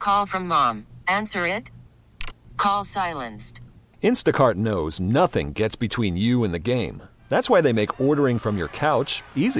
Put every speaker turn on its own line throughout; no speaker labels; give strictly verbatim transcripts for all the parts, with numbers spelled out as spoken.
Call from mom. Answer it. Call silenced.
Instacart knows nothing gets between you and the game. That's why they make ordering from your couch easy.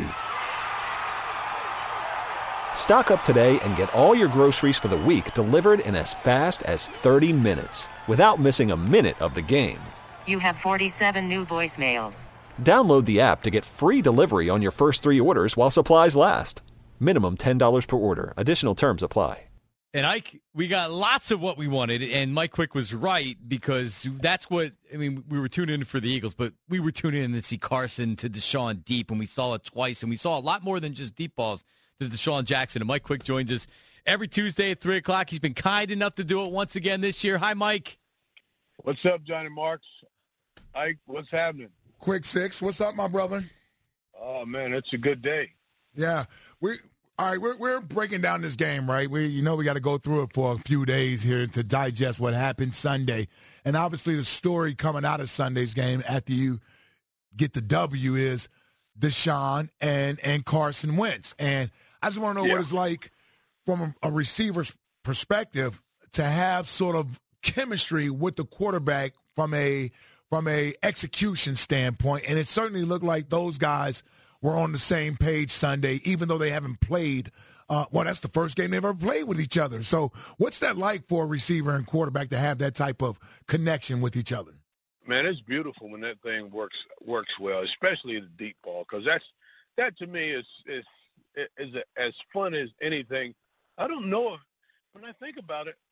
Stock up today and get all your groceries for the week delivered in as fast as thirty minutes without missing a minute of the game.
You have forty-seven new voicemails.
Download the app to get free delivery on your first three orders while supplies last. Minimum ten dollars per order. Additional terms apply.
And Ike, we got lots of what we wanted, and Mike Quick was right because that's what, I mean, we were tuning in for the Eagles, but we were tuning in to see Carson to Deshaun deep, and we saw it twice, and we saw a lot more than just deep balls to Deshaun Jackson. And Mike Quick joins us every Tuesday at three o'clock. He's been kind enough to do it once again this year. Hi, Mike.
What's up, Johnny Marks? Ike, what's happening?
Quick Six, what's up, my brother?
Oh, man, it's a good day.
Yeah, we all right. We're we're breaking down this game, right? We you know we got to go through it for a few days here to digest what happened Sunday, and obviously the story coming out of Sunday's game after you get the W is Deshaun and and Carson Wentz, and I just want to know
yeah.
what it's like from a, a receiver's perspective to have sort of chemistry with the quarterback from a from a execution standpoint, and it certainly looked like those guys were on the same page Sunday, even though they haven't played. Uh, well, that's the first game they've ever played with each other. So what's that like for a receiver and quarterback to have that type of connection with each other?
Man, it's beautiful when that thing works works well, especially the deep ball, because that's that to me is is is a, as fun as anything. I don't know if when I think about it,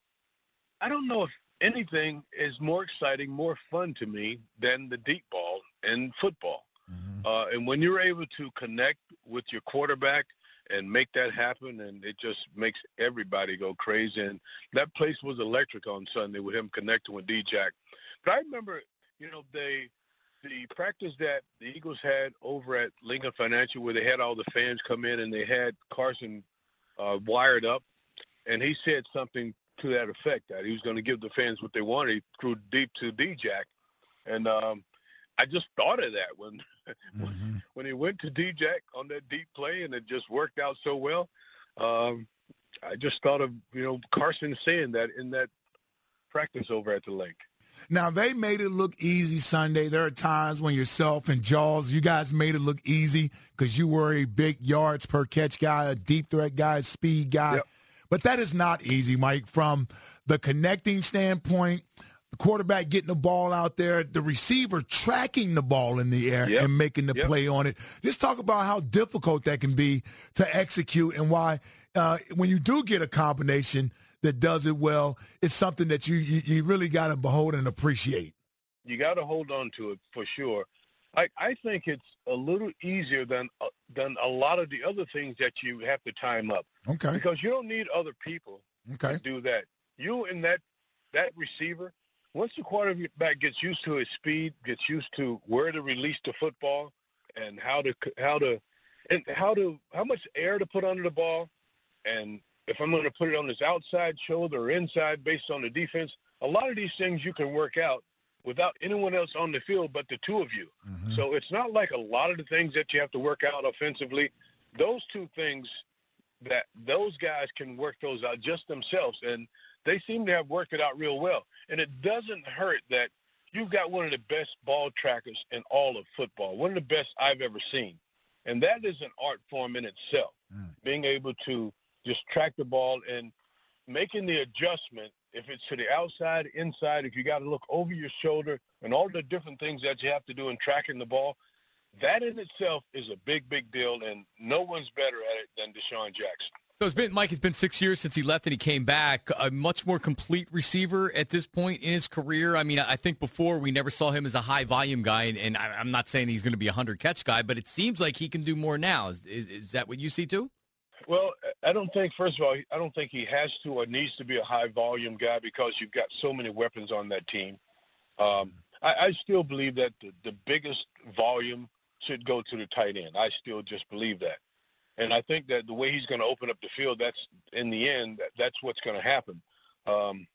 I don't know if anything is more exciting, more fun to me than the deep ball in football. Mm-hmm. Uh, and when you're able to connect with your quarterback and make that happen, and it just makes everybody go crazy. And that place was electric on Sunday with him connecting with D-Jack. But I remember, you know, they the practice that the Eagles had over at Lincoln Financial where they had all the fans come in and they had Carson uh, wired up, and he said something to that effect, that he was going to give the fans what they wanted. He threw deep to D-Jack. And um, I just thought of that when mm-hmm. when he went to D-Jack on that deep play, and it just worked out so well. Um, I just thought of, you know, Carson saying that in that practice over at the lake.
Now, they made it look easy Sunday. There are times when yourself and Jaws, you guys made it look easy because you were a big yards per catch guy, a deep threat guy, a speed guy. Yep. But that is not easy, Mike, from the connecting standpoint, the quarterback getting the ball out there, the receiver tracking the ball in the air yep. and making the yep. play on it. Just talk about how difficult that can be to execute and why uh, when you do get a combination that does it well, it's something that you you, you really got to behold and appreciate.
You got to hold on to it for sure. I, I think it's a little easier than uh, than a lot of the other things that you have to time up.
Okay.
Because you don't need other people
okay.
to do that. You and that that receiver, once the quarterback gets used to his speed, gets used to where to release the football and how to how to and how to how much air to put under the ball, and if I'm going to put it on his outside shoulder or inside based on the defense, a lot of these things you can work out without anyone else on the field but the two of you. Mm-hmm. So it's not like a lot of the things that you have to work out offensively. Those two things, that those guys can work those out just themselves, and they seem to have worked it out real well. And it doesn't hurt that you've got one of the best ball trackers in all of football, one of the best I've ever seen. And that is an art form in itself, mm. being able to just track the ball and making the adjustment, if it's to the outside, inside, if you got to look over your shoulder and all the different things that you have to do in tracking the ball, that in itself is a big, big deal, and no one's better at it than Deshaun Jackson.
So it's been, Mike, it's been six years since he left and he came back. A much more complete receiver at this point in his career. I mean, I think before we never saw him as a high-volume guy, and, and I'm not saying he's going to be a hundred-catch guy, but it seems like he can do more now. Is, is, is that what you see too?
Well, I don't think, first of all, I don't think he has to or needs to be a high-volume guy because you've got so many weapons on that team. Um, I, I still believe that the, the biggest volume should go to the tight end. I still just believe that. And I think that the way he's going to open up the field, that's, in the end, that, that's what's going to happen. Um,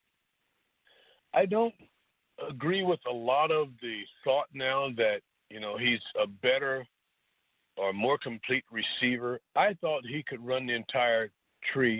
I don't agree with a lot of the thought now that, you know, he's a better or more complete receiver. I thought he could run the entire tree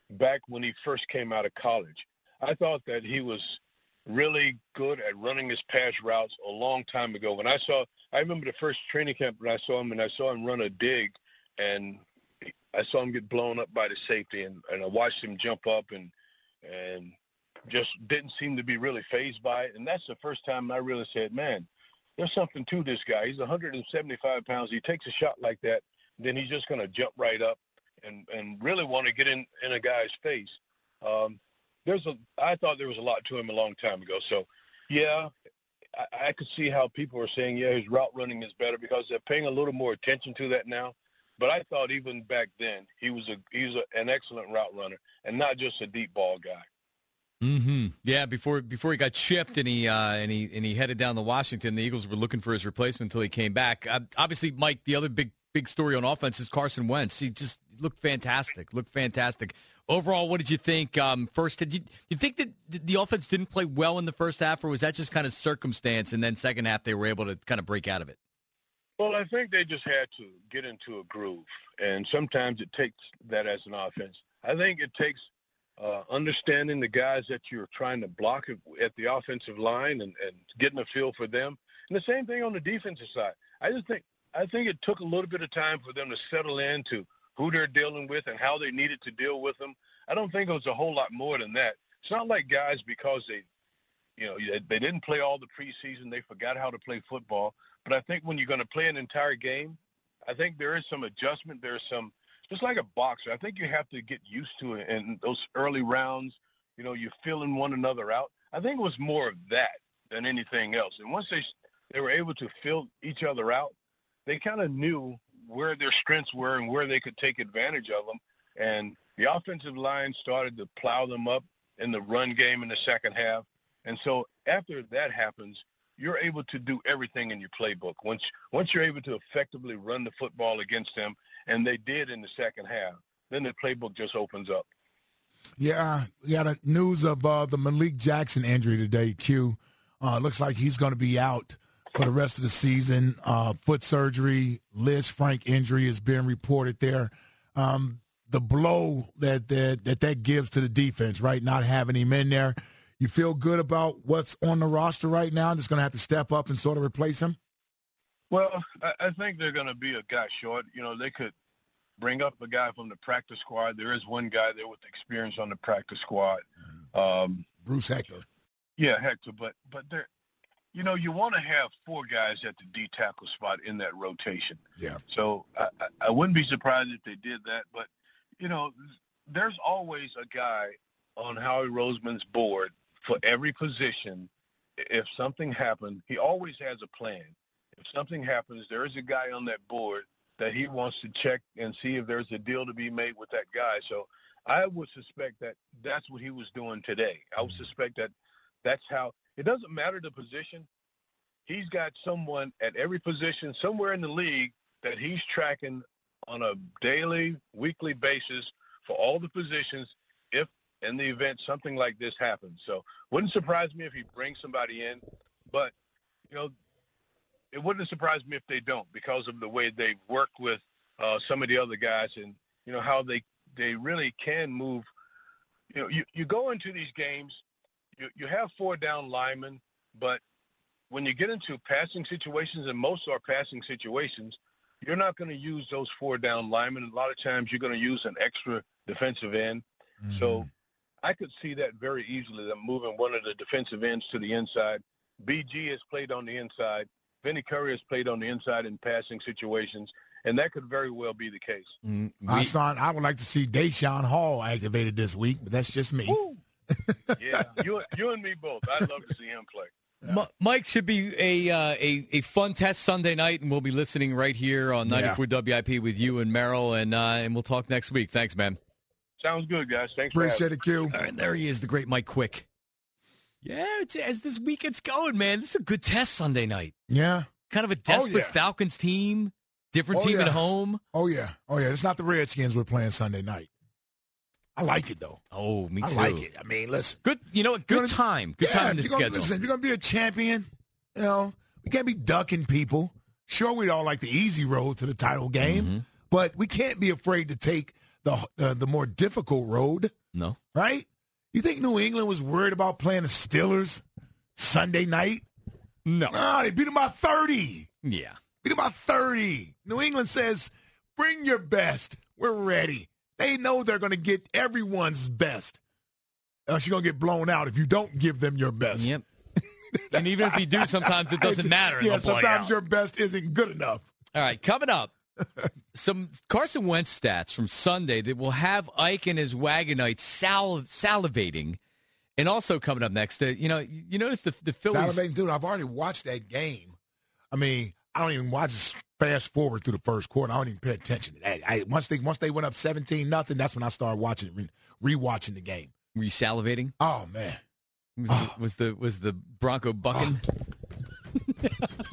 back when he first came out of college. I thought that he was really good at running his pass routes a long time ago. When I saw, I remember the first training camp when I saw him, and I saw him run a dig, and I saw him get blown up by the safety, and, and I watched him jump up and and just didn't seem to be really fazed by it. And that's the first time I really said, man, there's something to this guy. He's one hundred seventy-five pounds. He takes a shot like that, then he's just going to jump right up and, and really want to get in, in a guy's face. Um, there's a, I thought there was a lot to him a long time ago. So, yeah, I, I could see how people are saying, yeah, his route running is better because they're paying a little more attention to that now. But I thought even back then he was a he was a, an excellent route runner and not just a deep ball guy.
Mm-hmm. Yeah, before before he got chipped and he uh, and he and he headed down to Washington, the Eagles were looking for his replacement until he came back. Uh, obviously, Mike, the other big big story on offense is Carson Wentz. He just looked fantastic. Looked fantastic. Overall, what did you think? Um, first, did you you think that the offense didn't play well in the first half, or was that just kind of circumstance? And then second half, they were able to kind of break out of it.
Well, I think they just had to get into a groove, and sometimes it takes that as an offense. I think it takes uh, understanding the guys that you're trying to block at the offensive line and, and getting a feel for them. And the same thing on the defensive side. I just think I think it took a little bit of time for them to settle into who they're dealing with and how they needed to deal with them. I don't think it was a whole lot more than that. It's not like guys, because they, you know, they didn't play all the preseason, they forgot how to play football. But I think when you're going to play an entire game, I think there is some adjustment. There's some, just like a boxer, I think you have to get used to it. In those early rounds, you know, you're feeling one another out. I think it was more of that than anything else. And once they they were able to feel each other out, they kind of knew where their strengths were and where they could take advantage of them. And the offensive line started to plow them up in the run game in the second half. And so after that happens, you're able to do everything in your playbook. Once once you're able to effectively run the football against them, and they did in the second half, then the playbook just opens up.
Yeah, we got a news of uh, the Malik Jackson injury today, Q. Uh, looks like he's going to be out for the rest of the season. Uh, foot surgery, Liz Frank injury is being reported there. Um, the blow that, that that that gives to the defense, right, not having him in there. You feel good about what's on the roster right now? Just going to have to step up and sort of replace him?
Well, I, I think they're going to be a guy short. You know, they could bring up a guy from the practice squad. There is one guy there with experience on the practice squad. Um,
Bruce Hector.
Yeah, Hector. But, but they're, you know, you want to have four guys at the D tackle spot in that rotation.
Yeah.
So I, I wouldn't be surprised if they did that. But, you know, there's always a guy on Howie Roseman's board for every position. If something happened, he always has a plan. If something happens, there is a guy on that board that he wants to check and see if there's a deal to be made with that guy. So I would suspect that that's what he was doing today. I would suspect that that's how – it doesn't matter the position. He's got someone at every position somewhere in the league that he's tracking on a daily, weekly basis for all the positions if in the event something like this happens. So wouldn't surprise me if he brings somebody in, but, you know, it wouldn't surprise me if they don't because of the way they work with uh, some of the other guys and, you know, how they, they really can move. You know, you, you go into these games, you, you have four down linemen, but when you get into passing situations, and most are passing situations, you're not going to use those four down linemen. A lot of times you're going to use an extra defensive end. Mm-hmm. So I could see that very easily, them moving one of the defensive ends to the inside. B G has played on the inside. Vinny Curry has played on the inside in passing situations, and that could very well be the case.
Mm, we, son, I would like to see Deshaun Hall activated this week, but that's just me.
Yeah, you, you and me both. I'd love to see him play.
Yeah. Mike, should be a, uh, a a fun test Sunday night, and we'll be listening right here on ninety-four yeah. W I P with you and Merrill, and uh, and we'll talk next week. Thanks, man.
Sounds good, guys. Thanks
Appreciate
for having
it, Q.
All right, there he is, the great Mike Quick. Yeah, it's, as this weekend's going, man, this is a good test Sunday night.
Yeah.
Kind of a desperate
oh, yeah.
Falcons team, different
oh,
team
yeah.
at home.
Oh, yeah. Oh, yeah. It's not the Redskins we're playing Sunday night. I like it, though.
Oh, me too.
I like it. I mean, listen.
Good, you know what? Good gonna, time. Good
yeah,
time in the
you're
schedule.
Gonna, listen, if you're going to be a champion, you know, we can't be ducking people. Sure, we all like the easy road to the title game, mm-hmm. but we can't be afraid to take the uh, the more difficult road.
No.
Right? You think New England was worried about playing the Steelers Sunday night?
No.
No, they beat them by thirty.
Yeah.
Beat them by thirty. New England says, bring your best. We're ready. They know they're going to get everyone's best. Else you're going to get blown out if you don't give them your best.
Yep. And even if you do, sometimes it doesn't matter.
Yeah,
They'll blow you
sometimes
out.
your best isn't good enough.
All right, coming up, some Carson Wentz stats from Sunday that will have Ike and his Wagonites sal- salivating. And also coming up next, uh, you know, you notice the the Phillies.
Salivating, dude, I've already watched that game. I mean, I don't even watch it fast forward through the first quarter. I don't even pay attention to that. I, once they once they went up seventeen nothing, that's when I started watching re- rewatching the game.
Were you salivating?
Oh man,
Was,
oh.
the, was the was the Bronco bucking?
Oh.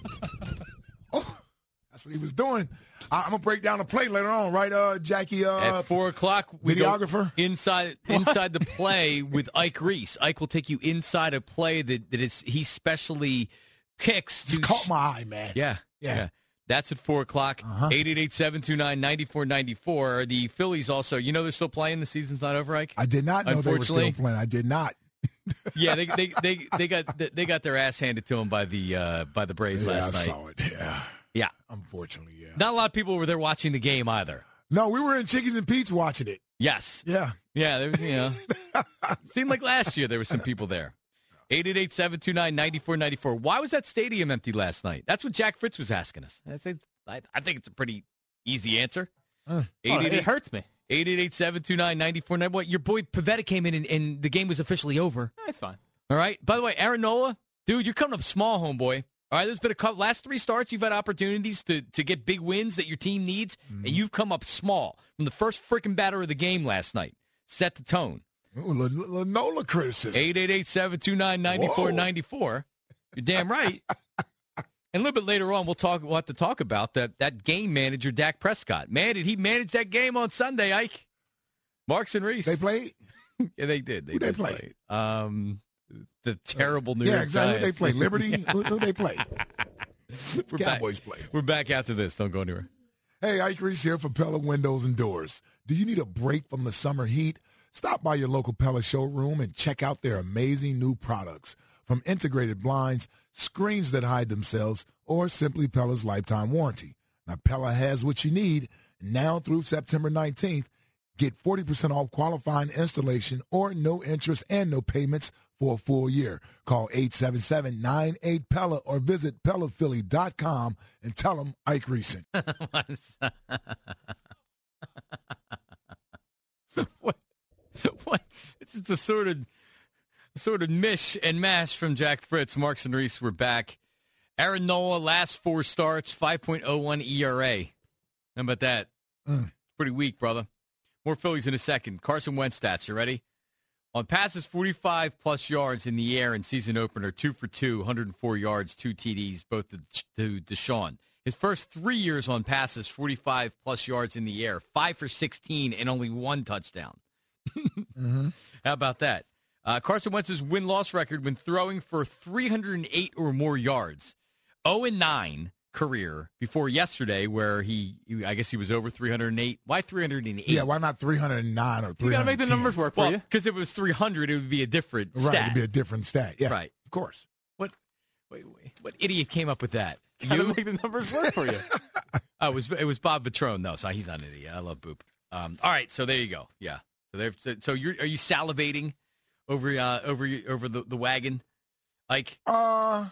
oh, that's what he was doing. I, I'm gonna break down the play later on, right, uh, Jackie? Uh,
At four o'clock, we go
videographer
inside inside the play with Ike Reese. Ike will take you inside a play that that is he specially picks.
Just
to
caught
sh-
my eye, man.
Yeah,
Yeah.
yeah. That's at four o'clock.
Uh-huh.
eight eight eight, seven two nine, nine four nine four. The Phillies also, you know they're still playing. The season's not over, Ike?
I did not know they were still
Unfortunately.
playing. I did not.
Yeah, they they, they they got they got their ass handed to them by the uh, by the Braves
Yeah,
last
I
night.
saw it. Yeah,
Yeah.
unfortunately, yeah.
Not a lot of people were there watching the game either.
No, we were in Chickies and Pete's watching it.
Yes.
Yeah.
Yeah, there was, you know. Seemed like last year there were some people there. eight eight eight, seven two nine, nine four nine four. Why was that stadium empty last night? That's what Jack Fritz was asking us. I think I, I think it's a pretty easy answer.
Uh,
eight eight eight,
it hurts me.
eight eight eight, seven two nine, nine four nine four. What, your boy Pavetta came in and, and the game was officially over.
It's fine.
All right. By the way, Aaron Nola, dude, you're coming up small, homeboy. All right, there's been a couple, last three starts, you've had opportunities to, to get big wins that your team needs,
Mm-hmm.
and you've come up small from the first freaking batter of the game last night. Set the tone.
Ooh, L- L- Nola criticism.
eight eight eight, seven two nine, nine four nine four. You're damn right. And a little bit later on, we'll talk. We'll have to talk about that that game manager, Dak Prescott. Man, did he manage that game on Sunday, Ike? Marks and Reese.
They played?
Yeah, they did. They
Who they
did
play?
Um, the terrible New
yeah,
York
exactly. Who they
Giants.
play? Liberty? who, who they play?
We're
Cowboys
back.
play.
We're back after this. Don't go anywhere.
Hey, Ike Reese here for Pella Windows and Doors. Do you need a break from the summer heat? Stop by your local Pella showroom and check out their amazing new products. From integrated blinds, screens that hide themselves, or simply Pella's lifetime warranty. Now, Pella has what you need now through September nineteenth. Get forty percent off qualifying installation or no interest and no payments for a full year. Call eight seven seven, nine eight, P E L L A or visit Pella Philly dot com and tell them Ike Reese.
what? What? It's just a sort of, sort of mish and mash from Jack Fritz. Marks and Reese, we're back. Aaron Nola, last four starts, five point oh one E R A. How about that?
Mm.
Pretty weak, brother. More Phillies in a second. Carson Wentz stats. You ready? On passes, forty-five plus yards in the air in season opener, two for two, one hundred four yards, two T Ds, both to, to Deshaun. His first three years on passes, forty-five plus yards in the air, five for sixteen, and only one touchdown.
mm-hmm.
How about that? Uh, Carson Wentz's win-loss record when throwing for three hundred eight or more yards. oh and nine career before yesterday where he, I guess he was over three hundred eight. Why three hundred eight?
Yeah, why not three hundred nine or three hundred ten?
You got to make the numbers work for
Well,
you.
because if it was three hundred, it would be a different
Right,
stat.
it'd be a different stat. Yeah,
Right.
of course.
What, wait, wait, what idiot came up with that?
Got to
You?
make the numbers work for you.
Oh, it was it was Bob Vitrone. No, so he's not an idiot. I love Boop. Um, all right, so there you go. Yeah. So there. So, so you're are you salivating over uh over over the, the wagon, like
Uh,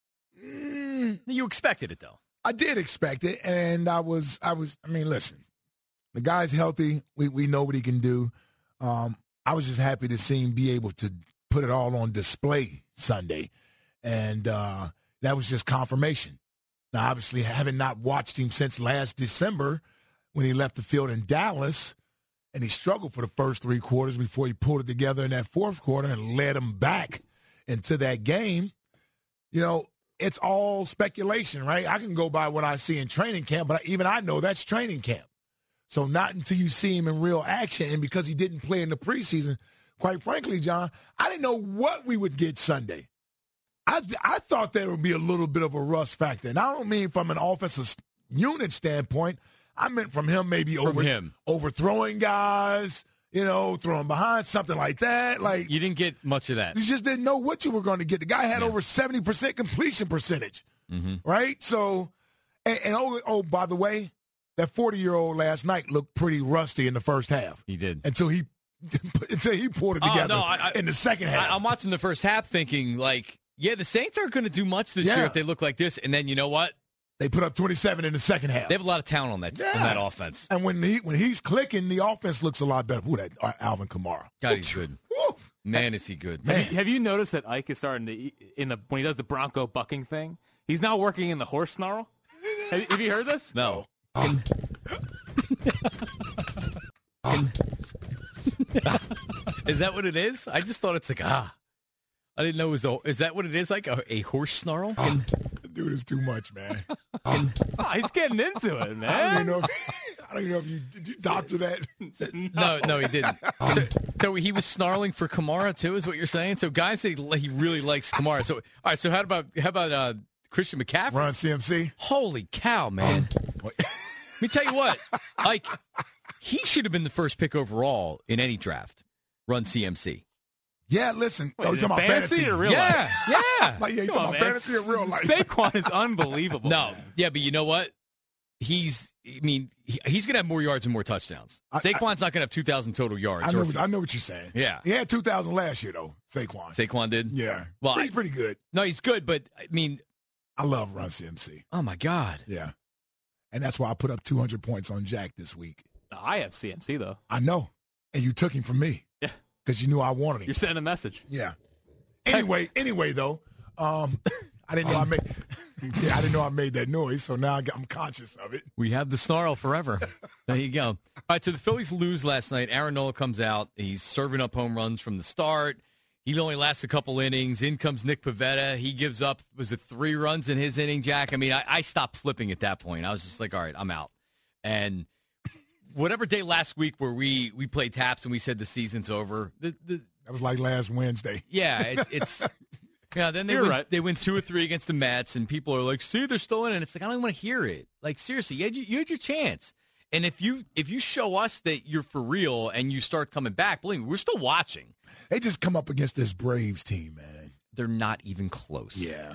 mm,
you expected it though?
I did expect it, and I was, I was. I mean, listen, the guy's healthy. We we know what he can do. Um, I was just happy to see him be able to put it all on display Sunday, and uh, that was just confirmation. Now, obviously, having not watched him since last December when he left the field in Dallas, and he struggled for the first three quarters before he pulled it together in that fourth quarter and led him back into that game. You know, it's all speculation, right? I can go by what I see in training camp, but even I know that's training camp. So not until you see him in real action, and because he didn't play in the preseason, quite frankly, John, I didn't know what we would get Sunday. I, I thought there would be a little bit of a rust factor. And I don't mean from an offensive unit standpoint. I meant from him maybe
From
over
him.
overthrowing guys, you know, throwing behind, something like that. Like
You didn't get much of that.
you just didn't know what you were going to get. The guy had
Yeah.
over seventy percent completion percentage,
Mm-hmm.
right? So, and, and oh, oh, by the way, that forty-year-old last night looked pretty rusty in the first half
He did.
until he until he pulled it
Oh,
together
no, I- I-
in the second half.
I, I'm watching the first half thinking, like, yeah, the Saints aren't going to do much this
Yeah.
year if they look like this. And then you know what?
They put up twenty-seven in the second half.
They have a lot of talent on that
Yeah.
on that offense.
And when he when he's clicking, the offense looks a lot better. Who that? Uh, Alvin Kamara.
God, he's good.
Woo.
Man, is he good.
Man.
Have you noticed that Ike is starting to eat- in the when he does the Bronco bucking thing? He's now working in the horse snarl. Have, have you heard this?
No. Is that what it is? I just thought it's like, ah. I didn't know it was a, is that what it is? Like a, a horse snarl?
Dude, it's too much, man.
Oh, he's getting into it,
I don't even
man.
know. If, I don't even know if you did you doctor that.
No, no, he didn't. So, so he was snarling for Kamara too, is what you're saying? So guys say he really likes Kamara. So all right, so how about how about uh, Christian McCaffrey?
Run C M C.
Holy cow, man. Let me tell you what, like he should have been the first pick overall in any draft. Run C M C.
Yeah, listen.
Wait,
oh, you
is it
talking about
fantasy
fantasy
or real
Yeah, yeah.
Like, yeah, you
Come
talking
on,
about
man.
fantasy or real life?
Saquon is unbelievable.
No,
man.
yeah, but you know what? He's, I mean, he, he's going to have more yards and more touchdowns.
I-
Saquon's not going to have two thousand total yards.
I know,
or-
what, I know what you're saying.
Yeah.
He had two thousand last year, though, Saquon.
Saquon did?
Yeah.
Well,
pretty,
I-
pretty good.
No, he's good, but, I mean,
I love Run C M C.
oh, my God.
Yeah. And that's why I put up two hundred points on Jack this week.
I have C M C though.
I know. And you took him from me.
Yeah.
Because you knew I wanted him.
You're sending a message.
Yeah. Anyway, anyway, though, um, I didn't know I made. Yeah, I didn't know I made that noise, so now I got- I'm conscious of it.
We have the snarl forever. There you go. All right, so the Phillies lose last night. Aaron Nola comes out. He's serving up home runs from the start. He only lasts a couple innings. In comes Nick Pivetta. He gives up, was it three runs in his inning, Jack? I mean, I, I stopped flipping at that point. I was just like, all right, I'm out. And whatever day last week where we, we played taps and we said the season's over, the, the
That was like last Wednesday.
yeah, it, it's yeah. Then they
You're
win,
right.
they win two or three against the Mets, and people are like, "See, they're still in it." And it's like I don't want to hear it. Like seriously, you had, your- you had your chance, and if you if you show us that you're for real and you start coming back, believe me, we're still watching.
They just come up against this Braves team, man.
They're not even close.
Yeah.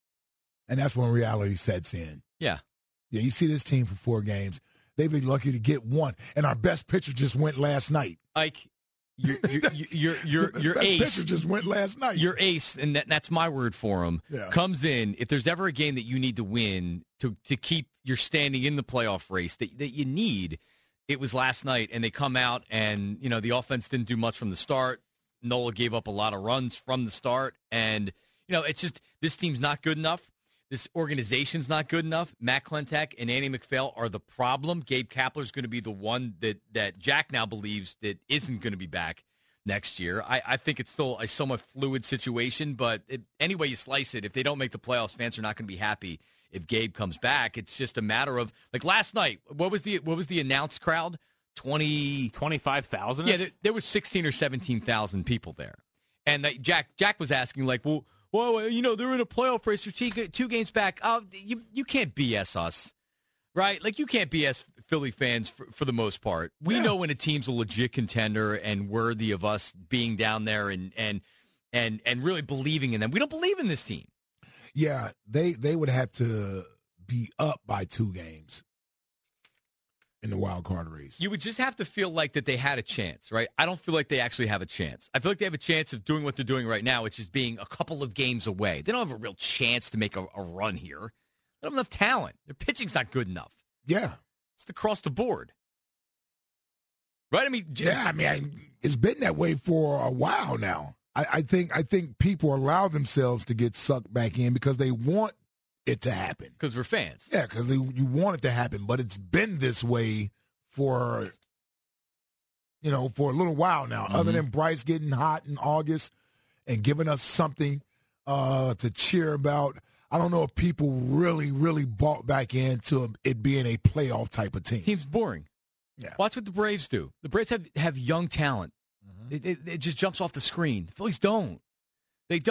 And that's when reality sets in.
yeah.
Yeah, you see this team for four games. They've been lucky to get one. And our best pitcher just went last night.
Like your your your your your
best
ace.
pitcher just went last night.
Your ace, and that, that's my word for him,
Yeah.
comes in. If there's ever a game that you need to win to, to keep your standing in the playoff race that, that you need, it was last night. And they come out, and, you know, the offense didn't do much from the start. Nola gave up a lot of runs from the start. And, you know, it's just this team's not good enough. This organization's not good enough. Matt Klentak and Andy McPhail are the problem. Gabe Kapler's going to be the one that, that Jack now believes that isn't going to be back next year. I, I think it's still a somewhat fluid situation, but it, any way you slice it, if they don't make the playoffs, fans are not going to be happy if Gabe comes back. It's just a matter of, like last night, what was the what was the announced crowd? twenty
Twenty-five thousand.
Yeah, there, there was sixteen or seventeen thousand people there. And they, Jack Jack was asking, like, well, well, you know, they're in a playoff race. They're two, two games back. Oh, you, you can't B S us, right? Like, you can't B S Philly fans for, for the most part. We
Yeah.
know when a team's a legit contender and worthy of us being down there and and and and really believing in them. We don't believe in this team.
Yeah, they, they would have to be up by two games in the wild card race.
You would just have to feel like that they had a chance, right? I don't feel like they actually have a chance. I feel like they have a chance of doing what they're doing right now, which is being a couple of games away. They don't have a real chance to make a, a run here. They don't have enough talent. Their pitching's not good enough.
Yeah.
It's across the board. Right? I mean, j-
Yeah, I mean, I, it's been that way for a while now. I, I think I think people allow themselves to get sucked back in because they want it to happen.
because we're fans.
Yeah, because you want it to happen, but it's been this way for, you know, for a little while now.
Mm-hmm.
Other than Bryce getting hot in August and giving us something uh, to cheer about, I don't know if people really, really bought back into it being a playoff type of team.
Team's boring.
Yeah.
Watch what the Braves do. The Braves have, have young talent. It, it, it just jumps off the screen. The Phillies don't. They don't.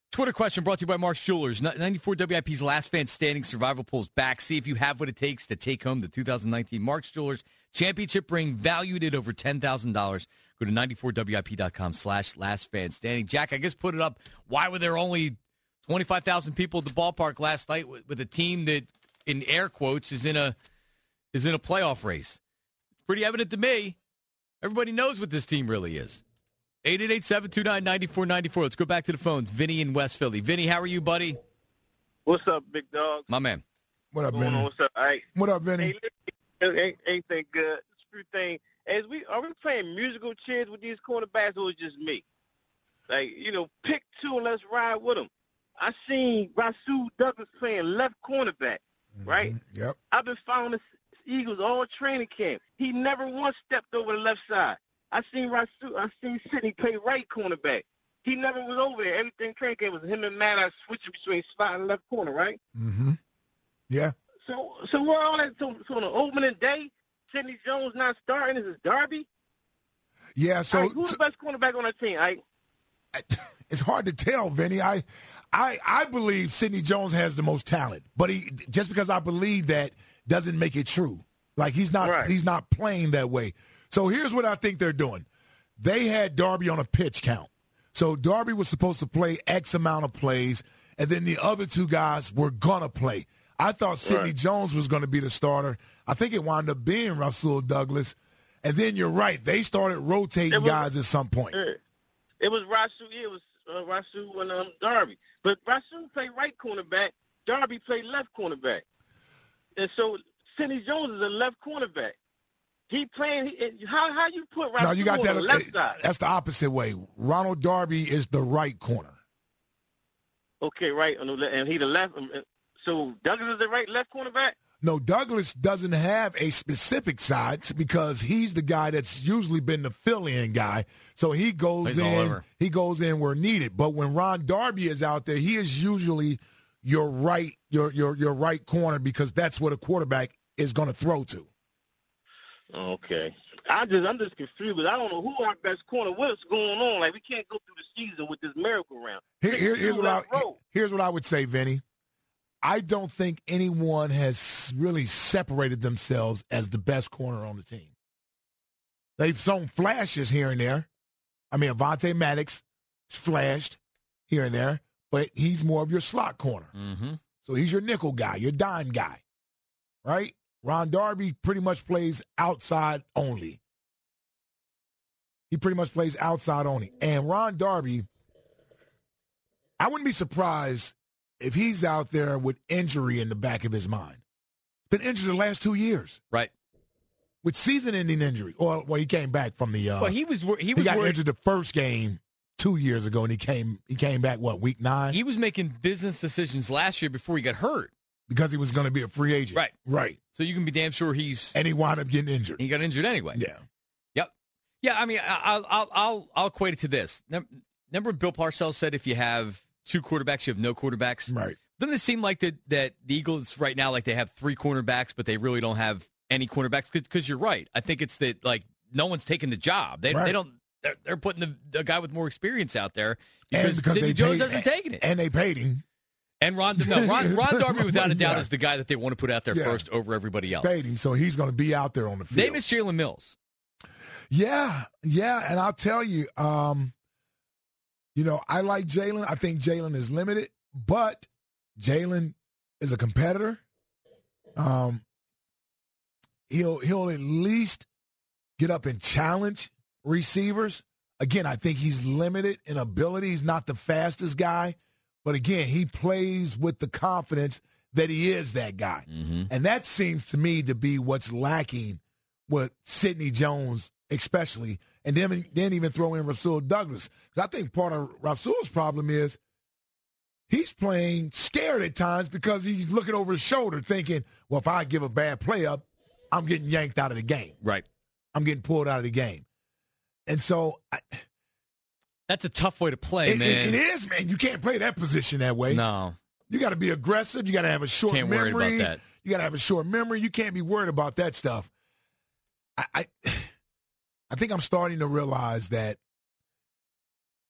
Twitter question brought to you by Mark's Jewelers. ninety-four W I P's Last Fan Standing Survival Pool's back. See if you have what it takes to take home the two thousand nineteen Mark's Jewelers Championship ring, valued at over ten thousand dollars. Go to ninety-four W I P dot com slash Last Fan Standing. Jack, I guess put it up. Why were there only twenty-five thousand people at the ballpark last night with, with a team that, in air quotes, is in a is in a playoff race? It's pretty evident to me. Everybody knows what this team really is. eight eight eight, seven two nine, nine four nine four. Let's go back to the phones. Vinny in West Philly. Vinny, how are you, buddy?
What's up, big dog?
My man.
What up,
What's going
Vinny?
on? What's up? All right.
What up, Vinny?
Hey, ain't, anything good. Screw thing. As we are we playing musical chairs with these quarterbacks, or is it just me? Like, you know, pick two and let's ride with them. I seen Rasul Douglas playing left cornerback, right?
Mm-hmm. Yep.
I've been following the Eagles all training camp. He never once stepped over the left side. I seen Rasul, I seen Sidney play right cornerback. He never was over there. Everything training camp was him and Matt. I switching between slot and left corner, right?
Mm-hmm. Yeah.
So, so where all that? So, so on the opening day, Sidney Jones not starting. Is it Darby?
Yeah. So,
right, who's
so
the best cornerback on that team? I,
it's hard to tell, Vinny. I, I, I believe Sidney Jones has the most talent, but he just because I believe that doesn't make it true. Like he's not,
right.
he's not playing that way. So here's what I think they're doing. They had Darby on a pitch count. So Darby was supposed to play X amount of plays, and then the other two guys were going to play. I thought Sidney
right.
Jones was going to be the starter. I think it wound up being Rasul Douglas. And then you're right. They started rotating
was,
guys at some point.
It was Rasul. Yeah, it was uh, Rasul and um, Darby. But Rasul played right cornerback. Darby played left cornerback. And so Sidney Jones is a left cornerback. He playing. He, how how you put Rasul
no, you got
on
that,
the left side?
That's the opposite way. Ronald Darby is the right corner.
Okay, right. On the left, and he the left. So Douglas is the right left cornerback?
No, Douglas doesn't have a specific side because he's the guy that's usually been the fill-in guy. So he goes
Plays all
in.
over.
He goes in where needed. But when Ron Darby is out there, he is usually your right your your your right corner because that's what a quarterback is going to throw to.
Okay. I just I'm just confused. I don't know who our best corner. What's going on? Like we can't go through the season with this merry-go-round.
Here, here, here's what I
row.
here's what I would say, Vinny. I don't think anyone has really separated themselves as the best corner on the team. They've shown flashes here and there. I mean, Avonte Maddox flashed here and there, but he's more of your slot corner.
Mm-hmm.
So he's your nickel guy, your dime guy, right? Ron Darby pretty much plays outside only. He pretty much plays outside only. And Ron Darby, I wouldn't be surprised if he's out there with injury in the back of his mind. Been injured the last two years.
Right.
With season-ending injury. Or, well, he came back from the uh, –
Well, he was he
he
was
got
worried.
injured the first game two years ago, and he came he came back, what, week nine?
He was making business decisions last year before he got hurt.
Because he was going to be a free agent.
Right.
Right.
So you can be damn sure he's
And he wound up getting injured.
he got injured anyway.
Yeah.
Yep. Yeah, I mean, I- I'll I'll I'll I'll equate it to this. Remember, Bill Parcells said if you have two quarterbacks, you have no quarterbacks.
Right.
Doesn't it seem like that that the Eagles right now, like they have three cornerbacks, but they really don't have any cornerbacks? Because you're right. I think it's that like no one's taking the job. They
Right.
they don't. They're, they're putting the, the guy with more experience out there
And
because,
because
Sidney
they
Jones
paid-
hasn't taken it.
And they paid him.
And Ron, no, Ron, Ron Darby, without a doubt,
Yeah.
is the guy that they want to put out there
Yeah.
first over everybody else.
Paid him, so he's going to be out there on the field.
They miss Jalen Mills.
Yeah, yeah, and I'll tell you, um, you know, I like Jalen. I think Jalen is limited, but Jalen is a competitor. Um, he'll he'll at least get up and challenge receivers. Again, I think he's limited in ability. He's not the fastest guy, but again, he plays with the confidence that he is that guy.
Mm-hmm.
And that seems to me to be what's lacking with Sidney Jones, especially, and then, then even throw in Rasul Douglas. Because I think part of Rasul's problem is he's playing scared at times because he's looking over his shoulder thinking, well, if I give a bad play up, I'm getting yanked out of the game.
Right.
I'm getting pulled out of the game. And so I,
That's a tough way to play,
it,
man.
it, it is, man. You can't play that position that way.
No.
You got to be aggressive. You got to have a short
Can't
memory.
worry about that.
You got to have a short memory. You can't be worried about that stuff. I, I, I think I'm starting to realize that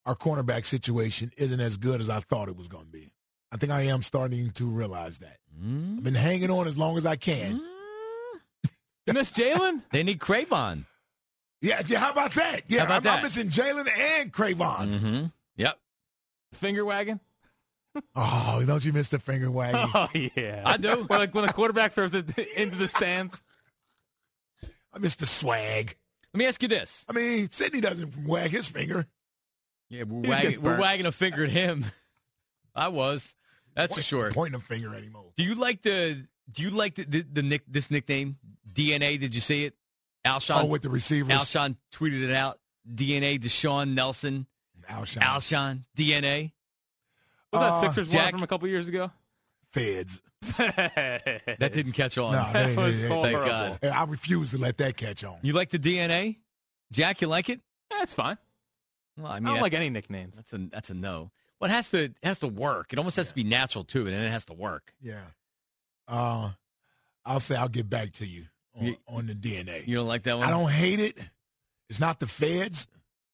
our cornerback situation isn't as good as I thought it was going to be. I think I am starting to realize that.
Mm.
I've been hanging on as long as I can.
Mm.
You miss Jalen?
They need Cravon.
Yeah, yeah, how about that? Yeah,
How about
I'm,
that?
I'm missing Jalen and Cravon.
Mm-hmm. Yep.
Finger wagging?
Oh, don't you miss the finger wagging?
Oh, yeah.
I do.
When, like, when a quarterback throws it into the stands.
I miss the swag.
Let me ask you this.
I mean, Sidney doesn't wag his finger.
Yeah, we're
He just
wagging,
gets
we're
burnt.
wagging a finger at him. I was. That's for
Point-
sure.
Pointing a finger anymore.
Do you like the? Do you like the the, the nick this nickname D N A? Did you see it? Alshon.
Oh, with the receivers.
Alshon tweeted it out. D N A. Deshaun Nelson.
Alshon.
Alshon. D N A.
Was that
Uh,
Sixers
Jack-
one from a couple years ago?
Feds.
That didn't catch on.
No, they-
That was
they- they-
Thank
horrible.
God.
Hey, I refuse to let that catch on.
You like the D N A? Jack, you like it?
That's fine.
Well, I
I,
mean,
don't
that-
like any nicknames.
that's a that's a no. Well, it has to it has to work. It almost has to be natural too, and then it has to work.
Yeah. Uh, I'll say I'll get back to you on,
You-
on the D N A.
You don't like that one?
I don't hate it. It's not the feds.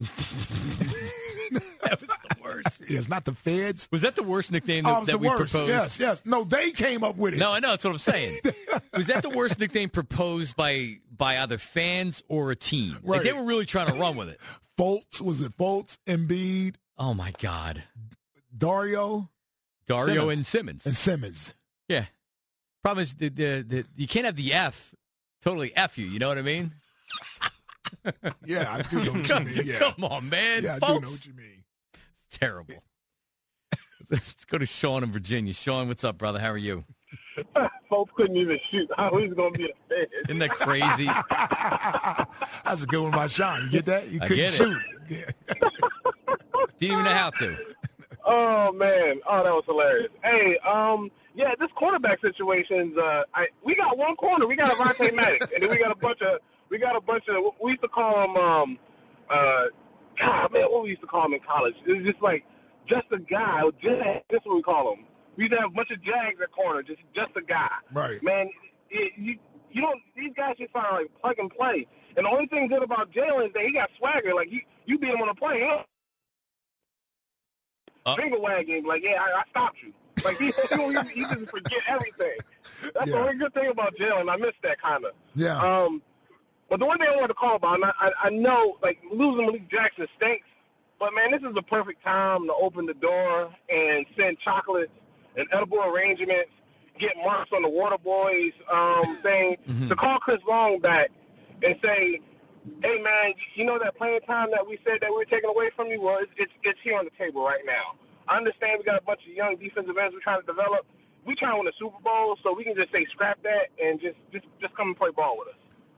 That was the worst.
Yeah, it's not the feds.
Was that the worst nickname
Oh,
that,
it was
that
the
we
worst.
proposed?
Yes, yes. No, they came up with it.
No, I know. That's what I'm saying. Was that the worst nickname proposed by by either fans or a team? Like
Right.
they were really trying to run with it.
Fultz, was it Fultz, Embiid,
Oh my God,
Dario,
Dario
Simmons.
and Simmons.
and Simmons?
Yeah. Problem is, the, the, the, you can't have the F totally F you. You know what I mean?
Yeah, I do know what you
come,
mean. Yeah,
come on, man.
yeah I
Folks.
do know what you mean.
It's terrible. Let's go to Sean in Virginia. Sean, what's up, brother? How are you?
Folks couldn't even shoot. How he's going to be a fan?
Isn't that crazy?
That's a good one by Sean. You get that? You
I
couldn't
get it.
shoot. Yeah.
Didn't even know how to.
Oh man! Oh, that was hilarious. Hey, um, yeah, this quarterback situation's. Uh, I we got one corner. We got Avonte Maddox, and then we got a bunch of. We got a bunch of. We used to call him. Um, uh, God, man, what we used to call him in college? It was just like just a guy. Jag, that's what we call him. We used to have a bunch of Jags at corner. Just just a guy.
Right.
Man, it, you you don't. These guys just sound like plug and play. And the only thing good about Jalen is that he got swagger. Like you, you beat him on a play. He don't
Uh,
finger wagging, like, yeah, I, I stopped you. Like, he, he, he doesn't forget everything. That's
Yeah.
the only good thing about Jalen. I miss that kind of.
Yeah.
Um, but the one thing I wanted to call about, and I, I, I know, like, losing Malik Jackson stinks, but, man, this is the perfect time to open the door and send chocolates and edible arrangements, get marks on the Water Boys um, thing,
Mhm.
to call Chris Long back and say, hey, man, you know that playing time that we said that we were taking away from you? Well, it's, it's, it's here on the table right now. I understand we got a bunch of young defensive ends we're trying to develop. We trying to win a Super Bowl, so we can just say scrap that and just, just, just come and play ball with us.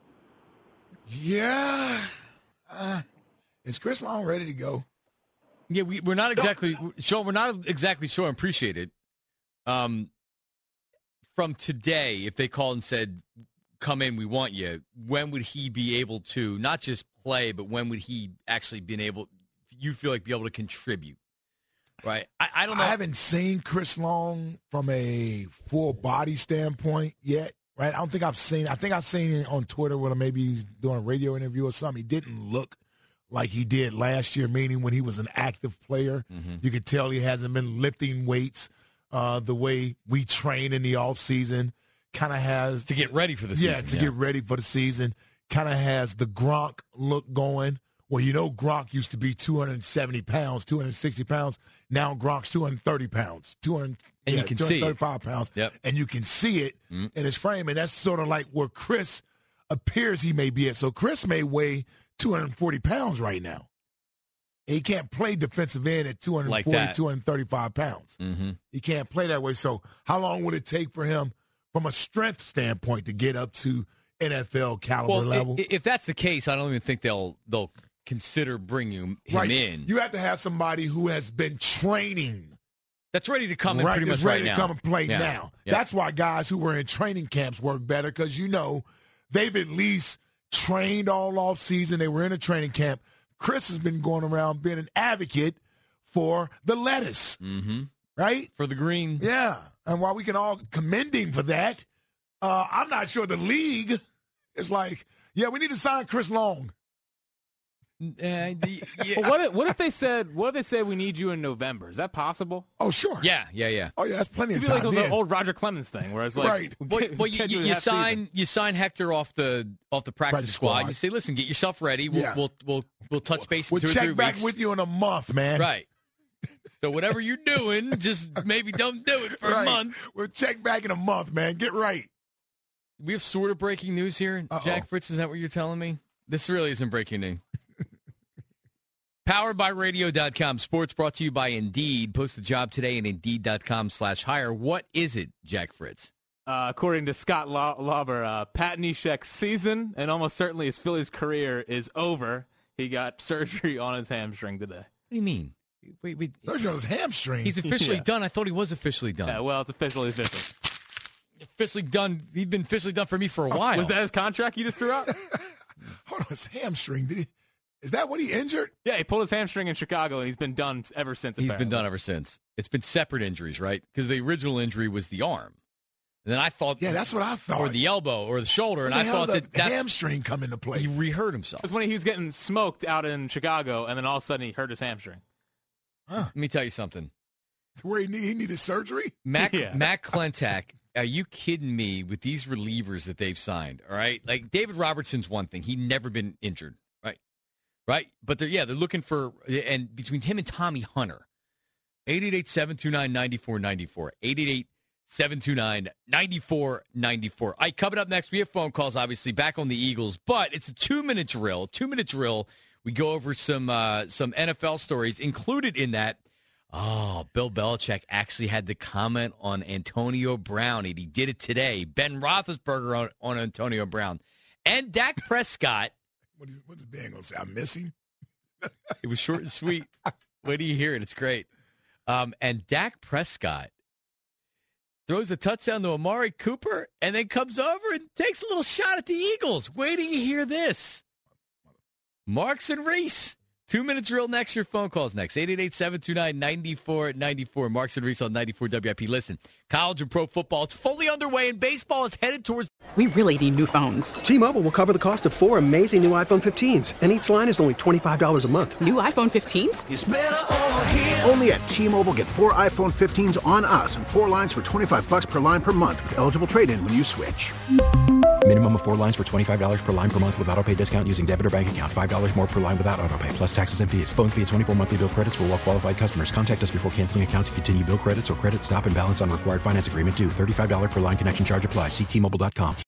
Yeah. Uh, is Chris Long ready to go?
Yeah, we, we're not exactly sure. We're not exactly sure and appreciate it. Um, from today, if they called and said, come in, we want you, when would he be able to not just play, but when would he actually been able, you feel like, be able to contribute? Right? I, I don't know.
I haven't seen Chris Long from a full body standpoint yet, right? I don't think I've seen I think I've seen it on Twitter where maybe he's doing a radio interview or something. He didn't look like he did last year, meaning when he was an active player.
Mhm.
You could tell he hasn't been lifting weights uh, the way we train in the offseason. Kind of has
to get ready for the
yeah,
season.
to get ready for the season. Kind of has the Gronk look going. Well, you know Gronk used to be two hundred seventy pounds, two hundred sixty pounds. Now Gronk's two hundred thirty pounds, two hundred,
And
yeah,
you can see it.
two hundred thirty-five pounds.
Yep.
And you can see it
Mhm.
in his frame. And that's sort of like where Chris appears he may be at. So Chris may weigh two hundred forty pounds right now. He can't play defensive end at two hundred forty,
Like that.
two hundred thirty-five pounds.
Mm-hmm.
He can't play that way. So how long would it take for him from a strength standpoint to get up to N F L caliber
Well,
level?
i- if that's the case, I don't even think they'll they'll consider bringing him
right.
in.
You have to have somebody who has been training.
That's ready to come in
right,
pretty
that's
much
ready
right
to
now.
come and play
Yeah.
now.
Yeah.
That's why guys who were in training camps work better because, you know, they've at least trained all off season. They were in a training camp. Chris has been going around being an advocate for the lettuce,
Mm-hmm.
right?
For the green.
Yeah. And while we can all commend him for that, uh, I'm not sure the league is like, yeah, we need to sign Chris Long.
Uh, the, yeah.
But what if, what if they said what if they said we need you in November? Is that possible?
Oh, sure.
Yeah, yeah, yeah.
Oh, yeah, that's plenty
It'd
of
be
time.
like the
then.
old Roger Clemens thing, where it's like,
Right.
But, but you,
catch
you,
in
you
half
sign
season.
you sign Hector off the off the practice,
Practice
squad.
squad.
You say, listen, get yourself ready. We'll
Yeah.
we'll, we'll we'll touch base in
We'll
two or
check
three
back
weeks.
with you in a month, man.
Right. So whatever you're doing, just maybe don't do it for
Right.
a month.
We'll check back in a month, man. Get right.
We have sort of breaking news here.
Uh-oh.
Jack Fritz, is that what you're telling me? This really isn't breaking news. Powered by radio dot com. Sports brought to you by Indeed. Post the job today at indeed dot com slash hire. What is it, Jack Fritz?
Uh, according to Scott Lau- Lauber, uh, Pat Neshek's season and almost certainly his Phillies career is over. He got surgery on his hamstring today.
What do you mean? Wait, wait.
Surgery on his hamstring.
He's officially
Yeah.
done. I thought he was officially done.
Yeah, well, it's officially official.
Officially done. He'd been officially done for me for a while.
Was that his contract you just threw out?
Hold on, his hamstring. Did he? Is that what he injured?
Yeah, he pulled his hamstring in Chicago, and he's been done ever since.
He's
apparently.
been done ever since. It's been separate injuries, right? Because the original injury was the arm. And then I thought...
Yeah, that's what I thought.
Or the elbow or the shoulder.
When
and
the
I
hell
thought
did
that,
the
that
hamstring come into play.
he rehurt himself.
It was when he was getting smoked out in Chicago, and then all of a sudden he hurt his hamstring.
Let me tell you something.
Where he, need, he needed surgery?
Mac,
Yeah.
Mac Clentak, are you kidding me with these relievers that they've signed? All right? Like, David Robertson's one thing. He'd never been injured, right? Right? But, they're yeah, they're looking for, and between him and Tommy Hunter, eight eight eight, seven two nine, nine four nine four, eight eight eight, seven two nine, nine four nine four. All right, coming up next, we have phone calls, obviously, back on the Eagles, but it's a two-minute drill. Two-minute drill. We go over some uh, some N F L stories. Included in that, oh, Bill Belichick actually had to comment on Antonio Brown, and he did it today. Ben Roethlisberger on, on Antonio Brown. And Dak Prescott.
What is, what's Ben going to say? I miss him?
It was short and sweet. Wait till you hear it. It's great. Um, and Dak Prescott throws a touchdown to Amari Cooper and then comes over and takes a little shot at the Eagles. Wait till you hear this. Marks and Reese. Two-minute drill next. Your phone calls next. eight eight eight, seven two nine, nine four nine four. Marks and Reese on ninety-four W I P. Listen, college and pro football, it's fully underway, and baseball is headed towards...
We really need new phones.
T-Mobile will cover the cost of four amazing new iPhone fifteens, and each line is only twenty-five dollars a month.
New iPhone fifteens?
It's better over here. Only at T-Mobile, get four iPhone fifteens on us and four lines for twenty-five dollars per line per month with eligible trade-in when you switch.
Minimum of four lines for twenty-five dollars per line per month with autopay discount using debit or bank account. five dollars more per line without autopay, plus taxes and fees. Phone fee at twenty-four monthly bill credits for well-qualified customers. Contact us before canceling account to continue bill credits or credit stop and balance on required finance agreement due. thirty-five dollars per line connection charge applies. See T Mobile dot com.